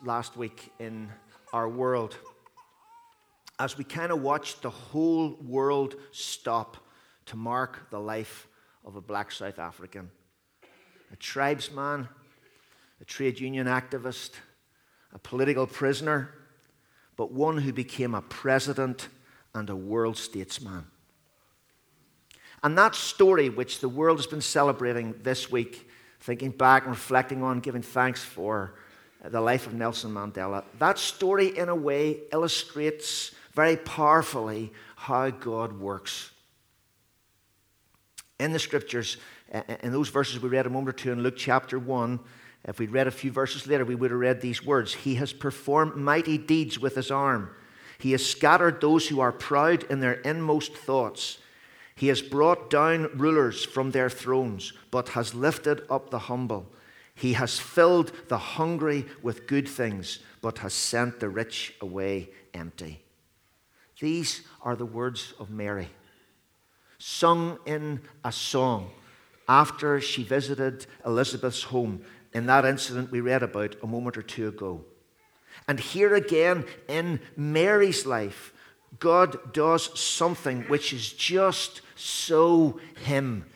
last week in our world as we kind of watched the whole world stop to mark the life of a black South African, a tribesman, a trade union activist, a political prisoner, but one who became a president and a world statesman. And that story, which the world has been celebrating this week, thinking back and reflecting on, giving thanks for the life of Nelson Mandela, that story in a way illustrates very powerfully how God works. In the scriptures, in those verses we read a moment or two in Luke chapter 1, if we'd read a few verses later, we would have read these words: He has performed mighty deeds with his arm. He has scattered those who are proud in their inmost thoughts. He has brought down rulers from their thrones, but has lifted up the humble. He has filled the hungry with good things, but has sent the rich away empty. These are the words of Mary, sung in a song after she visited Elizabeth's home in that incident we read about a moment or two ago. And here again in Mary's life, God does something which is just so Him.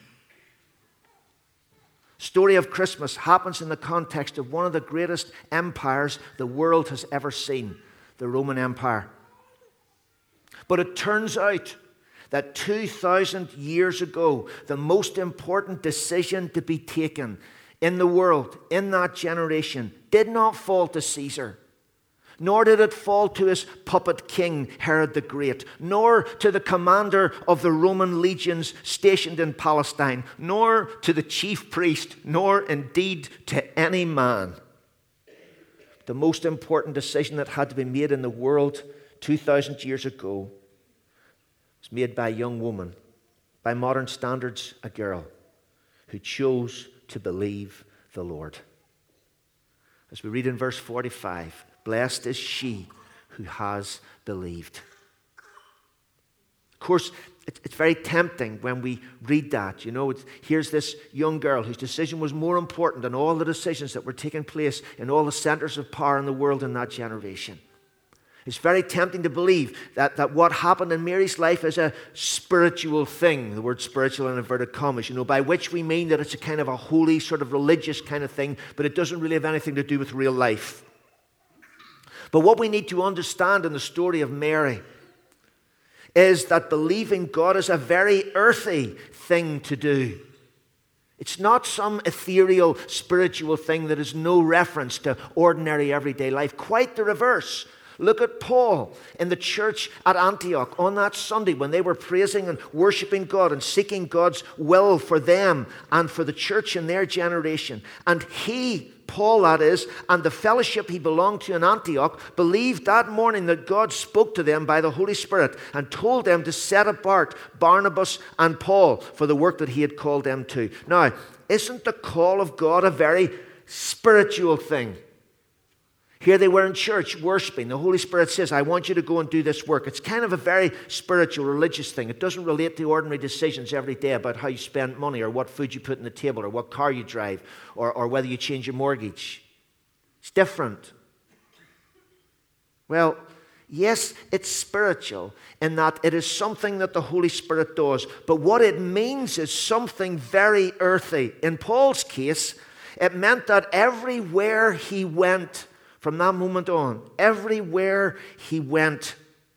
Story of Christmas happens in the context of one of the greatest empires the world has ever seen, the Roman Empire. But it turns out that 2,000 years ago, the most important decision to be taken in the world, in that generation, did not fall to Caesar, nor did it fall to his puppet king, Herod the Great, nor to the commander of the Roman legions stationed in Palestine, nor to the chief priest, nor indeed to any man. The most important decision that had to be made in the world 2,000 years ago was made by a young woman, by modern standards, a girl, who chose to believe the Lord. As we read in verse 45, blessed is she who has believed. Of course, it's very tempting when we read that. You know, here's this young girl whose decision was more important than all the decisions that were taking place in all the centers of power in the world in that generation. It's very tempting to believe that what happened in Mary's life is a spiritual thing. The word spiritual in inverted commas, by which we mean that it's a kind of a holy, sort of religious kind of thing, but it doesn't really have anything to do with real life. But what we need to understand in the story of Mary is that believing God is a very earthy thing to do. It's not some ethereal, spiritual thing that has no reference to ordinary, everyday life. Quite the reverse. Look at Paul in the church at Antioch on that Sunday when they were praising and worshiping God and seeking God's will for them and for the church in their generation. And he, Paul that is, and the fellowship he belonged to in Antioch believed that morning that God spoke to them by the Holy Spirit and told them to set apart Barnabas and Paul for the work that he had called them to. Now, isn't the call of God a very spiritual thing? Here they were in church worshiping. The Holy Spirit says, I want you to go and do this work. It's kind of a very spiritual, religious thing. It doesn't relate to ordinary decisions every day about how you spend money or what food you put on the table or what car you drive or whether you change your mortgage. It's different. Well, yes, it's spiritual in that it is something that the Holy Spirit does. But what it means is something very earthy. In Paul's case, it meant that everywhere he went, from that moment on, everywhere he went,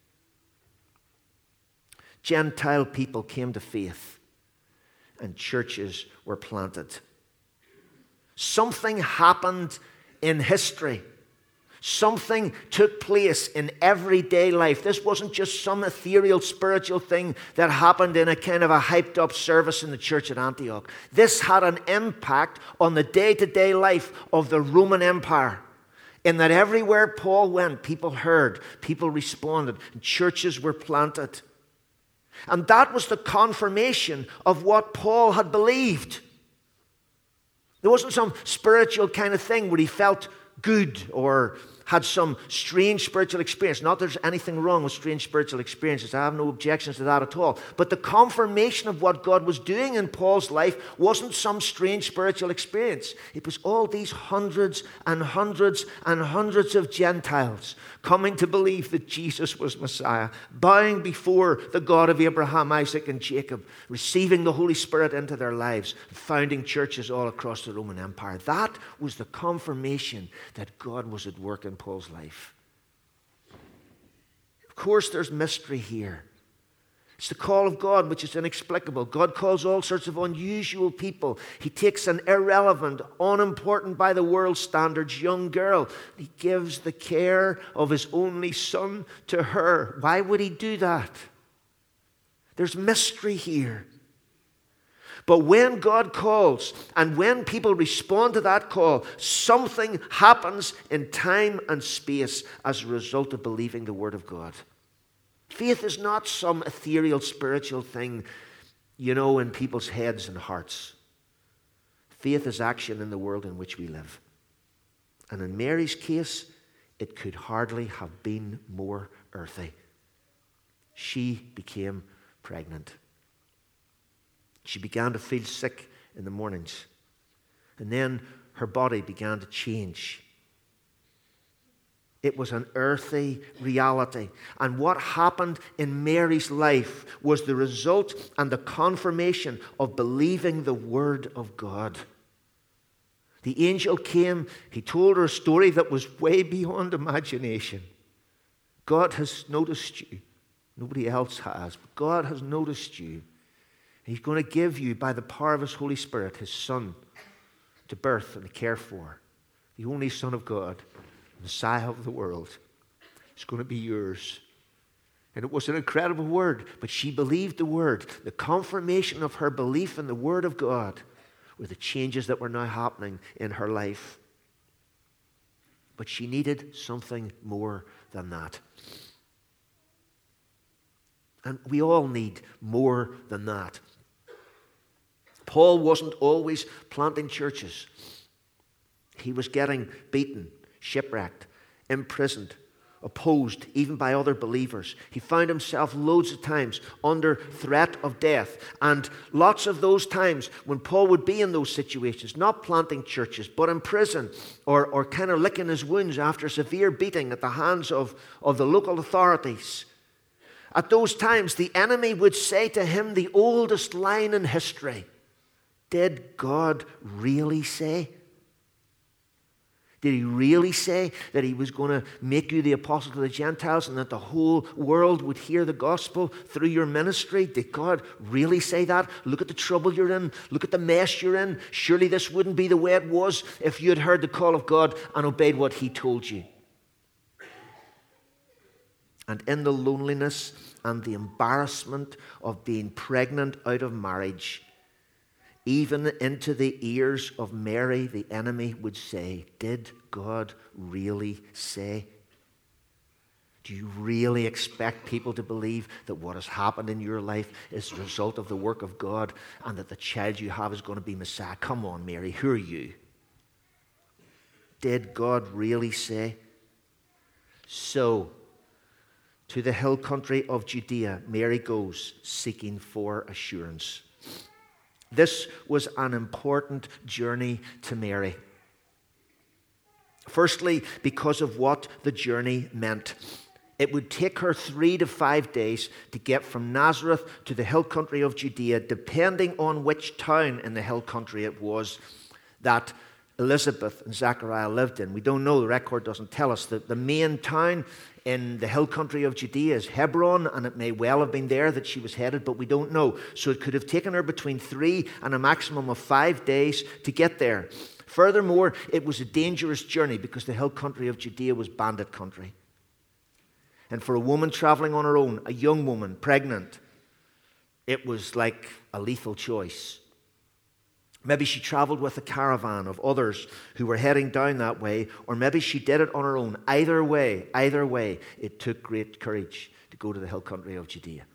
Gentile people came to faith and churches were planted. Something happened in history. Something took place in everyday life. This wasn't just some ethereal spiritual thing that happened in a kind of a hyped up service in the church at Antioch. This had an impact on the day-to-day life of the Roman Empire. In that everywhere Paul went, people heard, people responded, and churches were planted. And that was the confirmation of what Paul had believed. There wasn't some spiritual kind of thing where he felt good or had some strange spiritual experience. Not that there's anything wrong with strange spiritual experiences. I have no objections to that at all. But the confirmation of what God was doing in Paul's life wasn't some strange spiritual experience. It was all these hundreds and hundreds and hundreds of Gentiles coming to believe that Jesus was Messiah, bowing before the God of Abraham, Isaac, and Jacob, receiving the Holy Spirit into their lives, founding churches all across the Roman Empire. That was the confirmation that God was at work in Paul's life. Of course, there's mystery here. It's the call of God, which is inexplicable. God calls all sorts of unusual people. He takes an irrelevant, unimportant by the world's standards young girl. He gives the care of his only son to her. Why would he do that? There's mystery here. But when God calls and when people respond to that call, something happens in time and space as a result of believing the Word of God. Faith is not some ethereal spiritual thing, in people's heads and hearts. Faith is action in the world in which we live. And in Mary's case, it could hardly have been more earthy. She became pregnant. She began to feel sick in the mornings. And then her body began to change. It was an earthy reality. And what happened in Mary's life was the result and the confirmation of believing the Word of God. The angel came. He told her a story that was way beyond imagination. God has noticed you. Nobody else has. But God has noticed you. He's going to give you, by the power of His Holy Spirit, His Son to birth and to care for. The only Son of God, Messiah of the world. It's going to be yours. And it was an incredible word, but she believed the word. The confirmation of her belief in the Word of God were the changes that were now happening in her life. But she needed something more than that. And we all need more than that. Paul wasn't always planting churches. He was getting beaten, shipwrecked, imprisoned, opposed even by other believers. He found himself loads of times under threat of death. And lots of those times when Paul would be in those situations, not planting churches, but in prison or kind of licking his wounds after severe beating at the hands of the local authorities. At those times, the enemy would say to him the oldest line in history. Did God really say? Did He really say that He was going to make you the apostle to the Gentiles and that the whole world would hear the gospel through your ministry? Did God really say that? Look at the trouble you're in. Look at the mess you're in. Surely this wouldn't be the way it was if you had heard the call of God and obeyed what He told you. And in the loneliness and the embarrassment of being pregnant out of marriage, even into the ears of Mary, the enemy would say, did God really say? Do you really expect people to believe that what has happened in your life is a result of the work of God and that the child you have is going to be Messiah? Come on, Mary, who are you? Did God really say? So, to the hill country of Judea, Mary goes seeking for assurance. This was an important journey to Mary. Firstly, because of what the journey meant. It would take her 3 to 5 days to get from Nazareth to the hill country of Judea, depending on which town in the hill country it was that Elizabeth and Zechariah lived in. We don't know, the record doesn't tell us. The main town in the hill country of Judea is Hebron, and it may well have been there that she was headed, but we don't know. So it could have taken her between 3 and a maximum of 5 days to get there. Furthermore, it was a dangerous journey because the hill country of Judea was bandit country. And for a woman traveling on her own, a young woman, pregnant, it was like a lethal choice. Maybe she traveled with a caravan of others who were heading down that way, or maybe she did it on her own. Either way, it took great courage to go to the hill country of Judea.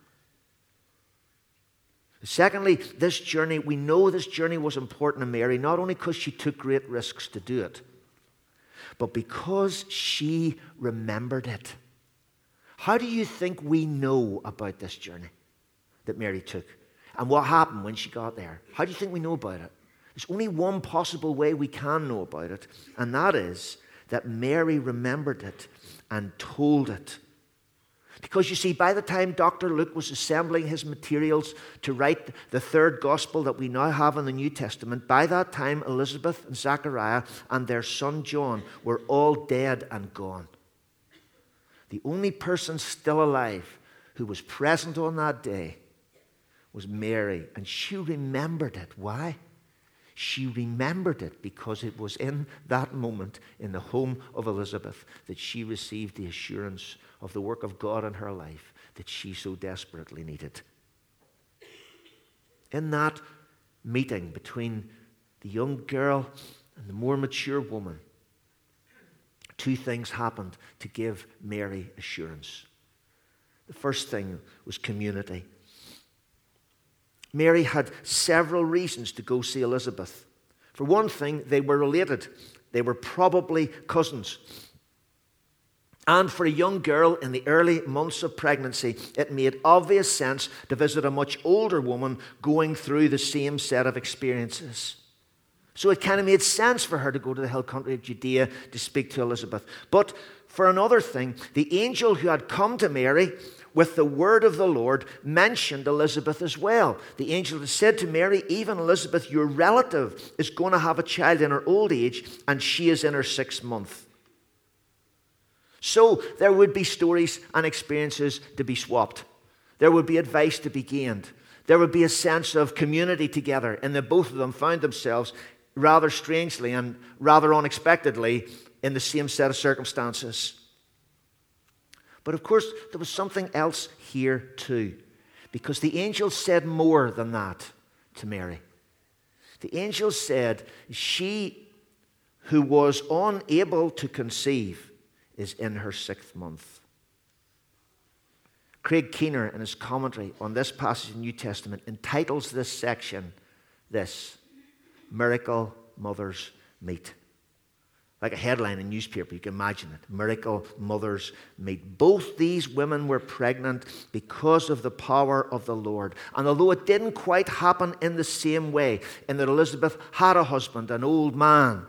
Secondly, we know this journey was important to Mary, not only because she took great risks to do it, but because she remembered it. How do you think we know about this journey that Mary took? And what happened when she got there? How do you think we know about it? There's only one possible way we can know about it, and that is that Mary remembered it and told it. Because you see, by the time Dr. Luke was assembling his materials to write the third gospel that we now have in the New Testament, by that time Elizabeth and Zachariah and their son John were all dead and gone. The only person still alive who was present on that day was Mary, and she remembered it. Why? She remembered it because it was in that moment in the home of Elizabeth that she received the assurance of the work of God in her life that she so desperately needed. In that meeting between the young girl and the more mature woman, two things happened to give Mary assurance. The first thing was community. Mary had several reasons to go see Elizabeth. For one thing, they were related. They were probably cousins. And for a young girl in the early months of pregnancy, it made obvious sense to visit a much older woman going through the same set of experiences. So it kind of made sense for her to go to the hill country of Judea to speak to Elizabeth. But for another thing, the angel who had come to Mary with the word of the Lord mentioned Elizabeth as well. The angel had said to Mary, even Elizabeth, your relative, is going to have a child in her old age, and she is in her 6th month. So there would be stories and experiences to be swapped. There would be advice to be gained. There would be a sense of community together, and the both of them found themselves rather strangely and rather unexpectedly in the same set of circumstances. But of course, there was something else here too, because the angel said more than that to Mary. The angel said, she who was unable to conceive is in her 6th month. Craig Keener, in his commentary on this passage in the New Testament, entitles this section this, Miracle Mothers Meet. Like a headline in a newspaper, you can imagine it. Miracle Mothers Meet. Both these women were pregnant because of the power of the Lord. And although it didn't quite happen in the same way, in that Elizabeth had a husband, an old man,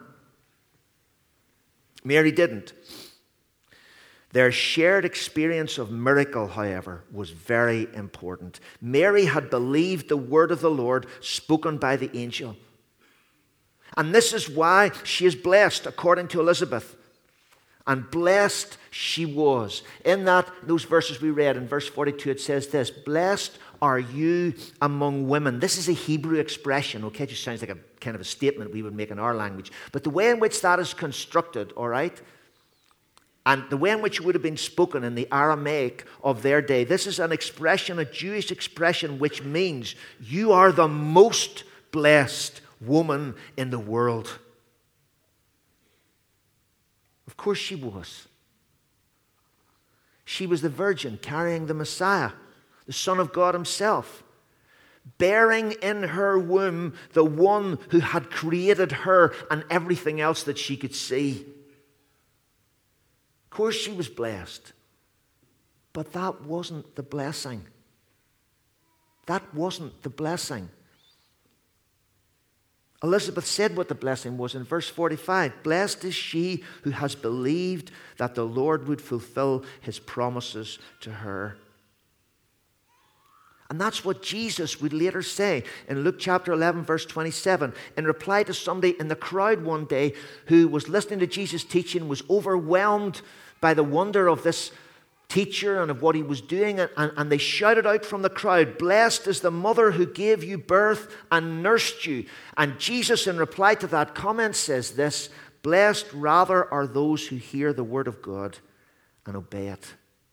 Mary didn't. Their shared experience of miracle, however, was very important. Mary had believed the word of the Lord spoken by the angel. And this is why she is blessed, according to Elizabeth. And blessed she was. In those verses we read, in verse 42, it says this, blessed are you among women. This is a Hebrew expression, okay? It just sounds like a kind of a statement we would make in our language. But the way in which that is constructed, all right, and the way in which it would have been spoken in the Aramaic of their day, this is an expression, a Jewish expression, which means you are the most blessed woman in the world. Of course she was. She was the virgin carrying the Messiah, the Son of God himself, bearing in her womb the one who had created her and everything else that she could see. Of course she was blessed. But that wasn't the blessing. That wasn't the blessing. Elizabeth said what the blessing was in verse 45. Blessed is she who has believed that the Lord would fulfill his promises to her. And that's what Jesus would later say in Luke chapter 11, verse 27, in reply to somebody in the crowd one day who was listening to Jesus' teaching, was overwhelmed by the wonder of this teacher and of what he was doing, and they shouted out from the crowd, blessed is the mother who gave you birth and nursed you. And Jesus, in reply to that comment, says this, blessed rather are those who hear the word of God and obey it.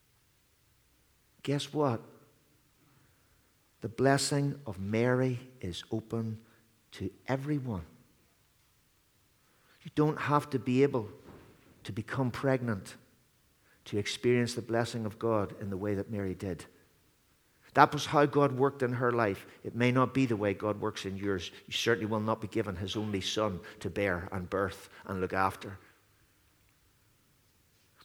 Guess what? The blessing of Mary is open to everyone. You don't have to be able to become pregnant to experience the blessing of God in the way that Mary did. That was how God worked in her life. It may not be the way God works in yours. You certainly will not be given his only son to bear and birth and look after.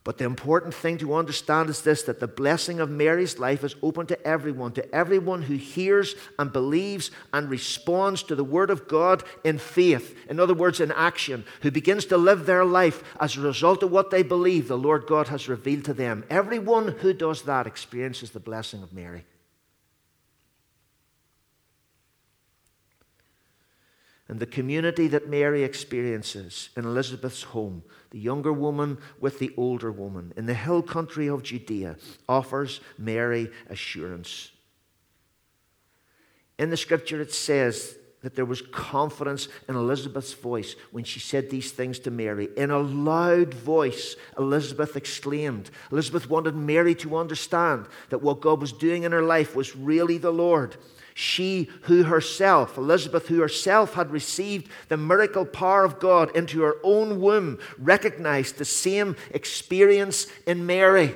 But the important thing to understand is this, that the blessing of Mary's life is open to everyone who hears and believes and responds to the Word of God in faith. In other words, in action, who begins to live their life as a result of what they believe the Lord God has revealed to them. Everyone who does that experiences the blessing of Mary. And the community that Mary experiences in Elizabeth's home, the younger woman with the older woman, in the hill country of Judea, offers Mary assurance. In the scripture it says that there was confidence in Elizabeth's voice when she said these things to Mary. In a loud voice, Elizabeth exclaimed. Elizabeth wanted Mary to understand that what God was doing in her life was really the Lord. She who herself, Elizabeth, who herself had received the miracle power of God into her own womb, recognized the same experience in Mary.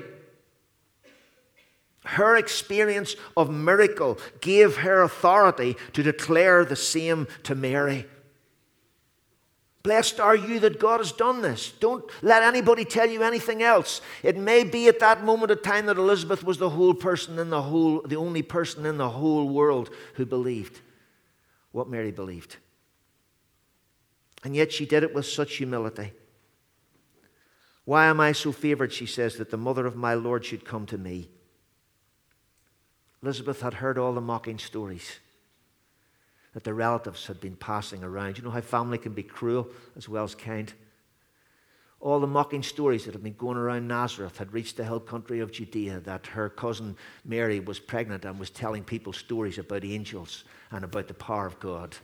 Her experience of miracle gave her authority to declare the same to Mary. Blessed are you that God has done this. Don't let anybody tell you anything else. It may be at that moment of time that Elizabeth was the only person in the whole world who believed what Mary believed. And yet she did it with such humility. Why am I so favored, she says, that the mother of my Lord should come to me? Elizabeth had heard all the mocking stories that the relatives had been passing around. You know how family can be cruel as well as kind? All the mocking stories that had been going around Nazareth had reached the hill country of Judea, that her cousin Mary was pregnant and was telling people stories about angels and about the power of God.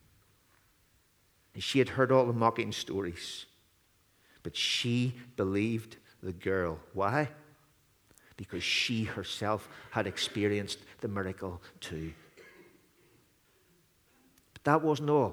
And she had heard all the mocking stories. But she believed the girl. Why? Because she herself had experienced the miracle too. That wasn't all.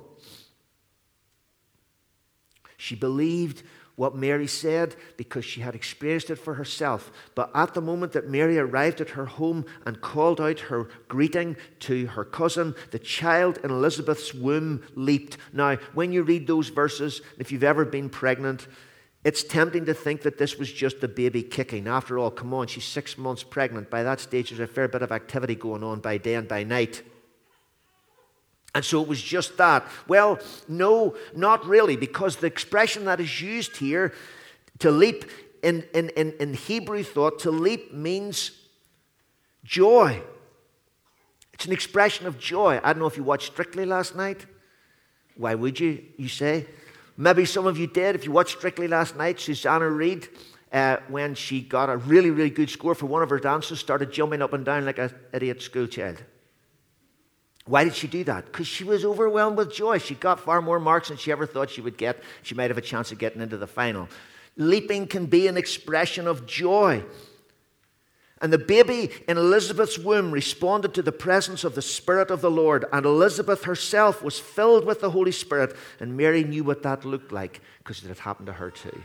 She believed what Mary said because she had experienced it for herself. But at the moment that Mary arrived at her home and called out her greeting to her cousin, the child in Elizabeth's womb leaped. Now, when you read those verses, if you've ever been pregnant, it's tempting to think that this was just the baby kicking. After all, come on, she's 6 months pregnant. By that stage, there's a fair bit of activity going on by day and by night. And so it was just that. Well, no, not really, because the expression that is used here, to leap, in Hebrew thought, to leap means joy. It's an expression of joy. I don't know if you watched Strictly last night. Why would you say? Maybe some of you did. If you watched Strictly last night, Susanna Reid, when she got a really, really good score for one of her dances, started jumping up and down like an idiot schoolchild. Why did she do that? Because she was overwhelmed with joy. She got far more marks than she ever thought she would get. She might have a chance of getting into the final. Leaping can be an expression of joy. And the baby in Elizabeth's womb responded to the presence of the Spirit of the Lord. And Elizabeth herself was filled with the Holy Spirit. And Mary knew what that looked like because it had happened to her too.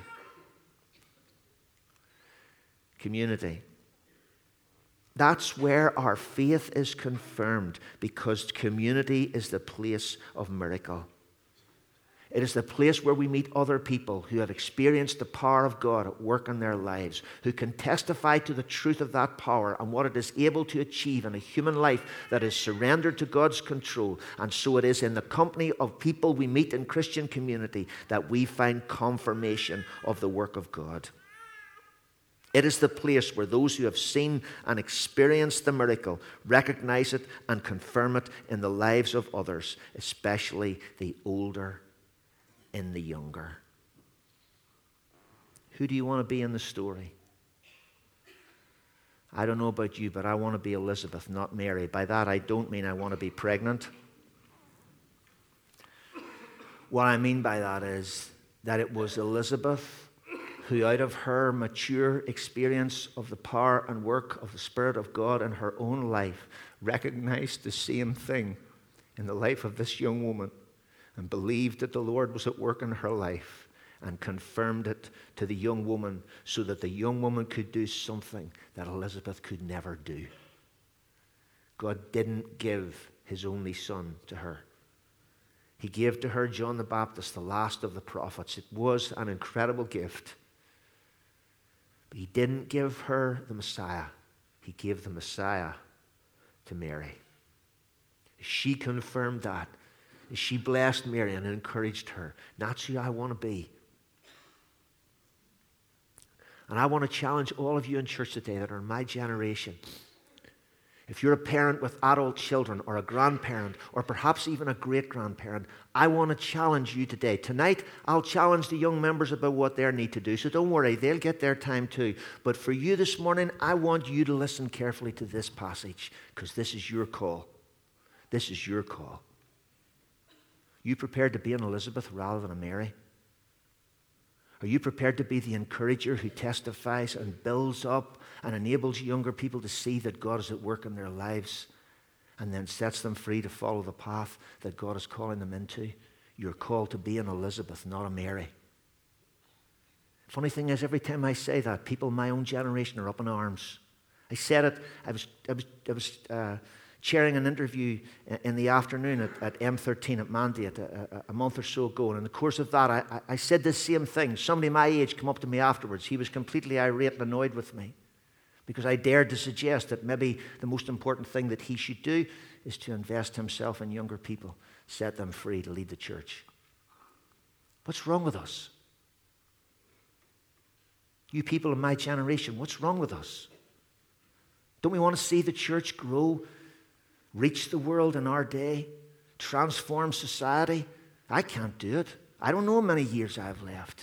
Community. That's where our faith is confirmed, because community is the place of miracle. It is the place where we meet other people who have experienced the power of God at work in their lives, who can testify to the truth of that power and what it is able to achieve in a human life that is surrendered to God's control. And so it is in the company of people we meet in Christian community that we find confirmation of the work of God. It is the place where those who have seen and experienced the miracle recognize it and confirm it in the lives of others, especially the older and the younger. Who do you want to be in the story? I don't know about you, but I want to be Elizabeth, not Mary. By that, I don't mean I want to be pregnant. What I mean by that is that it was Elizabeth who, out of her mature experience of the power and work of the Spirit of God in her own life, recognized the same thing in the life of this young woman and believed that the Lord was at work in her life and confirmed it to the young woman so that the young woman could do something that Elizabeth could never do. God didn't give his only son to her. He gave to her John the Baptist, the last of the prophets. It was an incredible gift. But he didn't give her the Messiah. He gave the Messiah to Mary. She confirmed that. She blessed Mary and encouraged her. That's who I want to be. And I want to challenge all of you in church today that are in my generation. If you're a parent with adult children or a grandparent or perhaps even a great-grandparent, I want to challenge you today. Tonight, I'll challenge the young members about what they need to do. So don't worry, they'll get their time too. But for you this morning, I want you to listen carefully to this passage because this is your call. This is your call. You prepared to be an Elizabeth rather than a Mary? Are you prepared to be the encourager who testifies and builds up and enables younger people to see that God is at work in their lives and then sets them free to follow the path that God is calling them into? You're called to be an Elizabeth, not a Mary. Funny thing is, every time I say that, people in my own generation are up in arms. I said it, I was chairing an interview in the afternoon at M13 at Mandate a month or so ago. And in the course of that, I said this same thing. Somebody my age came up to me afterwards. He was completely irate and annoyed with me because I dared to suggest that maybe the most important thing that he should do is to invest himself in younger people, set them free to lead the church. What's wrong with us? You people in my generation, what's wrong with us? Don't we want to see the church grow, reach the world in our day, transform society? I can't do it. I don't know how many years I've left.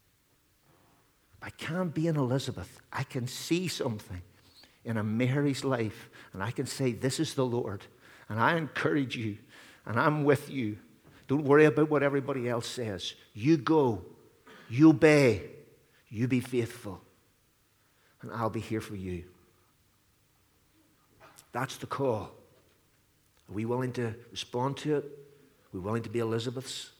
I can't be an Elizabeth. I can see something in a Mary's life, and I can say, this is the Lord, and I encourage you, and I'm with you. Don't worry about what everybody else says. You go, you obey, you be faithful, and I'll be here for you. That's the call. Are we willing to respond to it? Are we willing to be Elizabeths?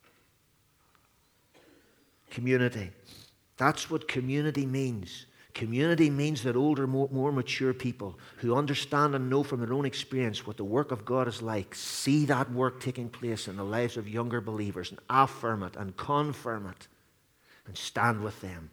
Community. That's what community means. Community means that older, more mature people who understand and know from their own experience what the work of God is like, see that work taking place in the lives of younger believers and affirm it and confirm it and stand with them.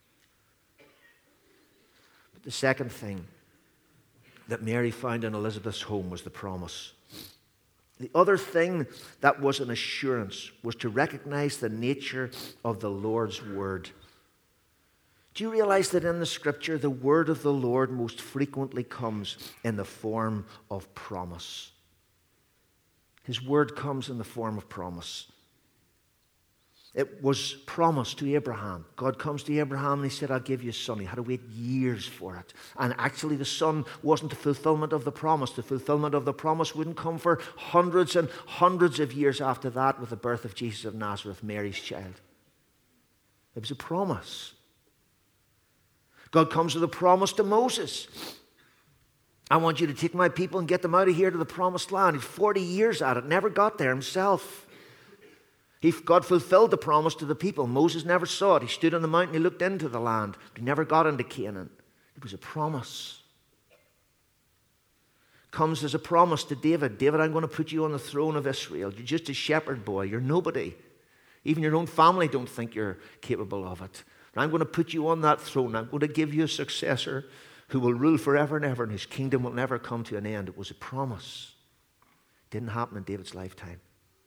But the second thing that Mary found in Elizabeth's home was the promise. The other thing that was an assurance was to recognize the nature of the Lord's word. Do you realize that in the Scripture, the word of the Lord most frequently comes in the form of promise? His word comes in the form of promise. It was promised to Abraham. God comes to Abraham and he said, I'll give you a son. He had to wait years for it. And actually the son wasn't the fulfillment of the promise. The fulfillment of the promise wouldn't come for hundreds and hundreds of years after that with the birth of Jesus of Nazareth, Mary's child. It was a promise. God comes with a promise to Moses. I want you to take my people and get them out of here to the promised land. He's 40 years at it, never got there himself. God fulfilled the promise to the people. Moses never saw it. He stood on the mountain, he looked into the land, but he never got into Canaan. It was a promise. Comes as a promise to David. David, I'm going to put you on the throne of Israel. You're just a shepherd boy. You're nobody. Even your own family don't think you're capable of it. And I'm going to put you on that throne. I'm going to give you a successor who will rule forever and ever, and his kingdom will never come to an end. It was a promise. It didn't happen in David's lifetime.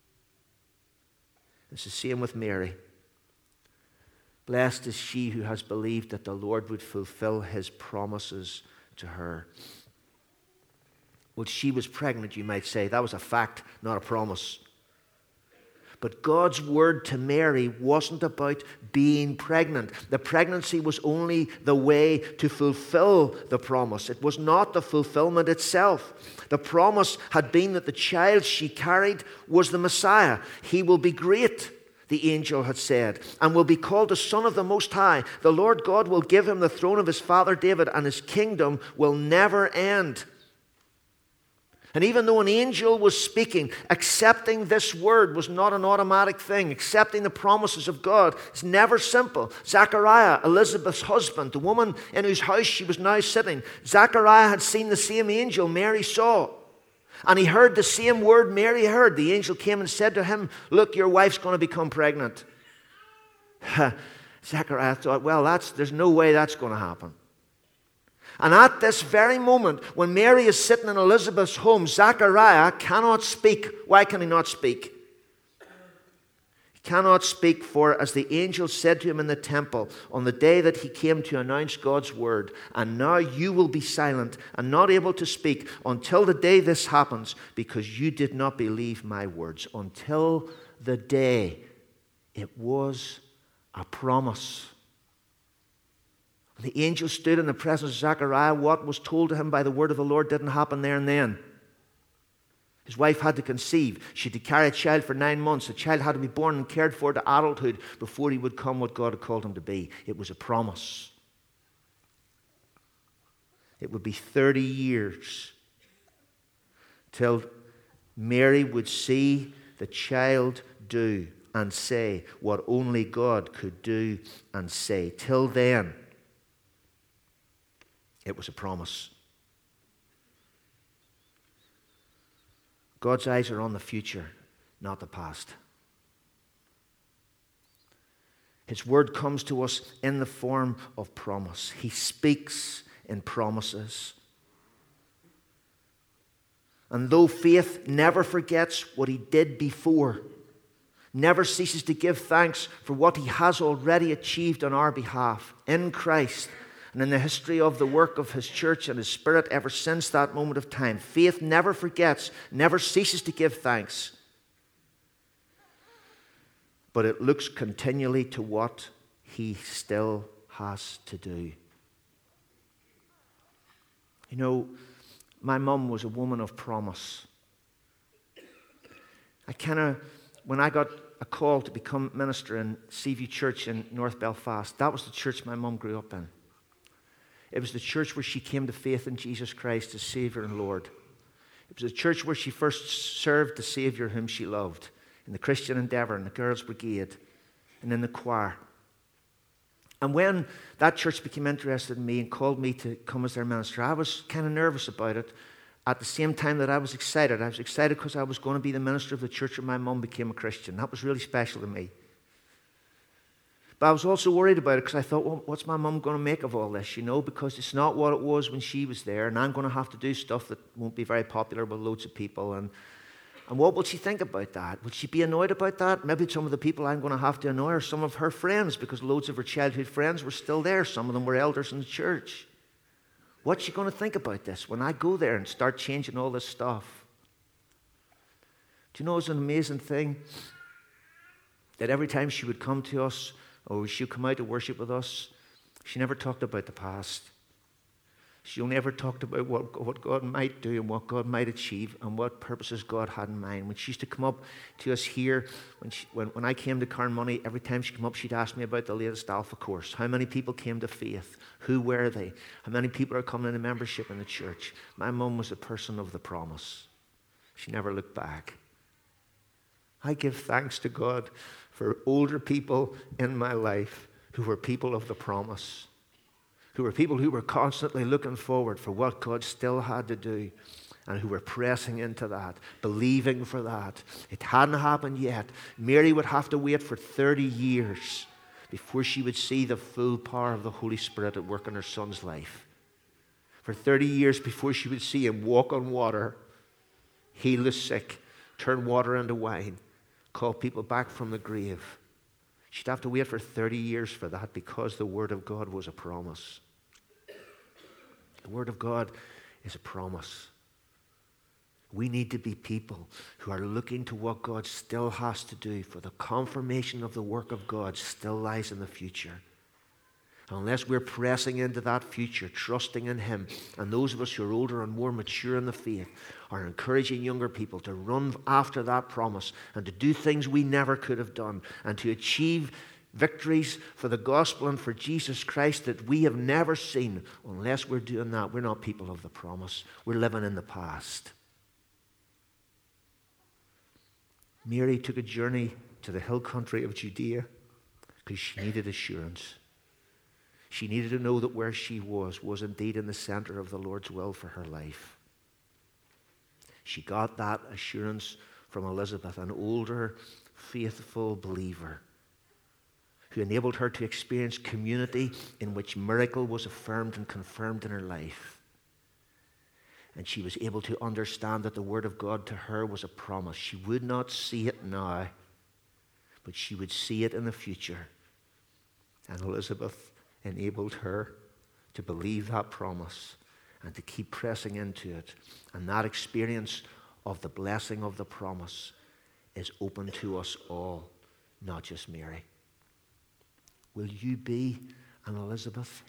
It's the same with Mary. Blessed is she who has believed that the Lord would fulfill his promises to her. Well, she was pregnant, you might say. That was a fact, not a promise. But God's word to Mary wasn't about being pregnant. The pregnancy was only the way to fulfill the promise. It was not the fulfillment itself. The promise had been that the child she carried was the Messiah. He will be great, the angel had said, and will be called the Son of the Most High. The Lord God will give him the throne of his father David, and his kingdom will never end. And even though an angel was speaking, accepting this word was not an automatic thing. Accepting the promises of God is never simple. Zechariah, Elizabeth's husband, the woman in whose house she was now sitting, Zechariah had seen the same angel Mary saw. And he heard the same word Mary heard. The angel came and said to him, look, your wife's going to become pregnant. Zechariah thought, well, there's no way that's going to happen. And at this very moment, when Mary is sitting in Elizabeth's home, Zechariah cannot speak. Why can he not speak? He cannot speak, for as the angel said to him in the temple on the day that he came to announce God's word, and now you will be silent and not able to speak until the day this happens, because you did not believe my words. Until the day. It was a promise. The angel stood in the presence of Zechariah. What was told to him by the word of the Lord didn't happen there and then. His wife had to conceive. She had to carry a child for 9 months. The child had to be born and cared for to adulthood before he would come what God had called him to be. It was a promise. It would be 30 years till Mary would see the child do and say what only God could do and say. Till then, it was a promise. God's eyes are on the future, not the past. His word comes to us in the form of promise. He speaks in promises. And though faith never forgets what he did before, never ceases to give thanks for what he has already achieved on our behalf in Christ, and in the history of the work of his church and his Spirit ever since that moment of time. Faith never forgets, never ceases to give thanks. But it looks continually to what he still has to do. You know, my mum was a woman of promise. When I got a call to become minister in Seaview Church in North Belfast, that was the church my mum grew up in. It was the church where she came to faith in Jesus Christ as Savior and Lord. It was the church where she first served the Savior whom she loved, in the Christian Endeavour, in the Girls' Brigade, and in the choir. And when that church became interested in me and called me to come as their minister, I was kind of nervous about it. At the same time that I was excited. I was excited because I was going to be the minister of the church where my mum became a Christian. That was really special to me. But I was also worried about it because I thought, well, what's my mum going to make of all this, because it's not what it was when she was there, and I'm going to have to do stuff that won't be very popular with loads of people. And what will she think about that? Would she be annoyed about that? Maybe some of the people I'm going to have to annoy are some of her friends, because loads of her childhood friends were still there. Some of them were elders in the church. What's she going to think about this when I go there and start changing all this stuff? Do you know it's an amazing thing that every time she would come to us, or she would come out to worship with us, she never talked about the past. She only ever talked about what God might do and what God might achieve and what purposes God had in mind. When she used to come up to us here, when I came to Carnmoney, every time she came up, she'd ask me about the latest Alpha course. How many people came to faith? Who were they? How many people are coming into membership in the church? My mum was a person of the promise. She never looked back. I give thanks to God for older people in my life who were people of the promise, who were people who were constantly looking forward for what God still had to do, and who were pressing into that, believing for that. It hadn't happened yet. Mary would have to wait for 30 years before she would see the full power of the Holy Spirit at work in her son's life. For 30 years before she would see him walk on water, heal the sick, turn water into wine, call people back from the grave. She'd have to wait for 30 years for that, because the Word of God was a promise. The Word of God is a promise. We need to be people who are looking to what God still has to do, for the confirmation of the work of God still lies in the future. Unless we're pressing into that future, trusting in Him, and those of us who are older and more mature in the faith are encouraging younger people to run after that promise and to do things we never could have done, and to achieve victories for the gospel and for Jesus Christ that we have never seen. Unless we're doing that, we're not people of the promise. We're living in the past. Mary took a journey to the hill country of Judea because she needed assurance. She needed to know that where she was indeed in the center of the Lord's will for her life. She got that assurance from Elizabeth, an older, faithful believer who enabled her to experience community in which miracle was affirmed and confirmed in her life. And she was able to understand that the word of God to her was a promise. She would not see it now, but she would see it in the future. And Elizabeth enabled her to believe that promise and to keep pressing into it. And that experience of the blessing of the promise is open to us all, not just Mary. Will you be an Elizabeth?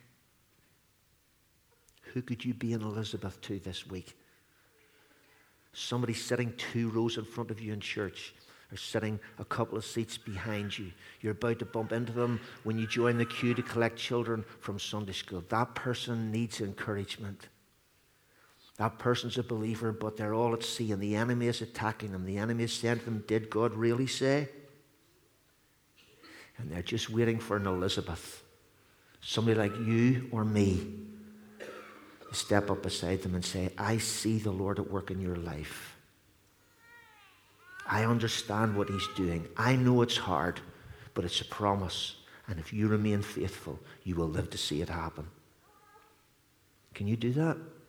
Who could you be an Elizabeth to this week? Somebody sitting 2 rows in front of you in church, or sitting a couple of seats behind you. You're about to bump into them when you join the queue to collect children from Sunday school. That person needs encouragement. That person's a believer, but they're all at sea, and the enemy is attacking them. The enemy is saying to them, did God really say? And they're just waiting for an Elizabeth, somebody like you or me, to step up beside them and say, I see the Lord at work in your life. I understand what he's doing. I know it's hard, but it's a promise. And if you remain faithful, you will live to see it happen. Can you do that?